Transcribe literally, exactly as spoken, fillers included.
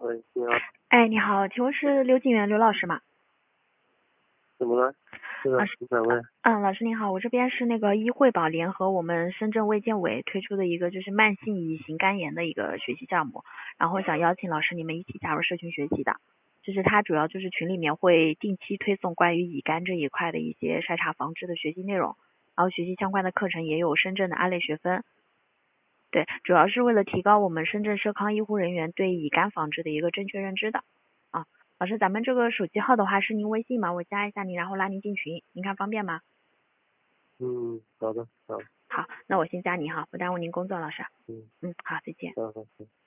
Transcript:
喂，你好， 哎，你好，请问是刘景元刘老师吗？ 怎么了？是的， 老师， 你想问？ 嗯，老师您好，我这边是那个医惠保联合我们深圳卫健委推出的一个就是慢性乙型肝炎的一个学习项目，然后想邀请老师你们一起加入社群学习的。就是它主要就是群里面会定期推送关于乙肝这一块的一些筛查防治的学习内容，然后学习相关的课程也有深圳的案例学分。对，主要是为了提高我们深圳社康医护人员对乙肝防治的一个正确认知的。啊，老师，咱们这个手机号的话是您微信吗？我加一下您，然后拉您进群，您看方便吗？ 嗯，好的，好， 好，那我先加您哈，不耽误您工作，老师。 嗯， 嗯，好，再见。 好好好。